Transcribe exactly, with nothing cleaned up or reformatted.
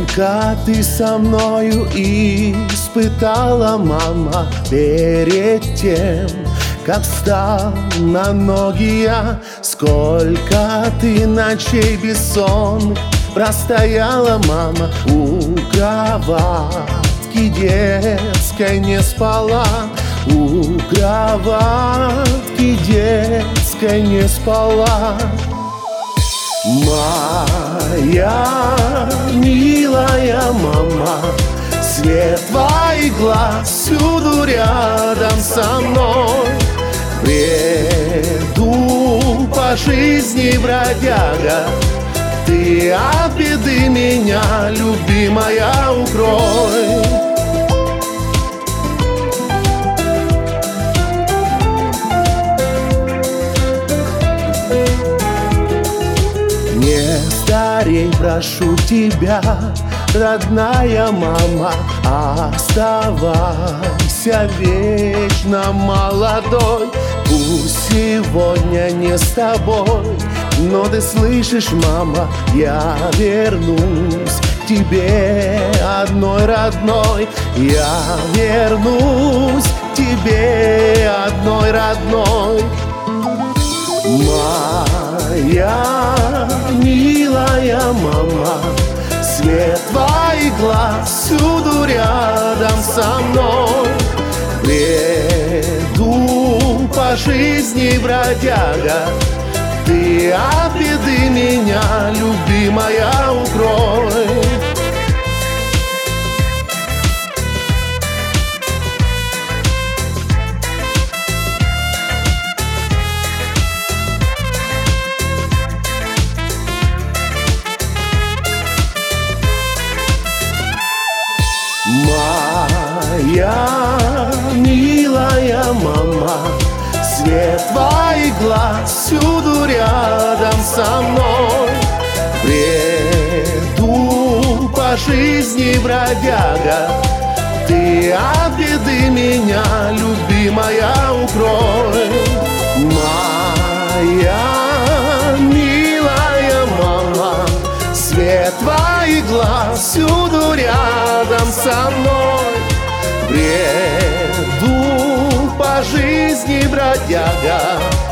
Сколько ты со мною испытала, мама, перед тем, как встал на ноги я. Сколько ты ночей бессонных простояла, мама, у кроватки детской не спала. У кроватки детской не спала. Моя милая мама, свет твоих глаз всюду рядом со мной. Бреду по жизни бродяга, ты от беды меня, любимая, укрой. Не старей, прошу тебя, родная мама, оставайся вечно молодой. Пусть сегодня не с тобой, но ты слышишь, мама, я вернусь к тебе одной родной. Я вернусь к тебе одной родной. Моя милая мама, свет твоих глаз всюду рядом со мной. Бреду по жизни бродяга, ты от беды меня, любимая, укрой. Моя милая мама, свет твоих глаз всюду рядом со мной. Бреду по жизни бродяга, ты от беды меня, любимая, укрой. Моя милая мама, свет твоих глаз всюду рядом со мной. Бреду по жизни бродяга,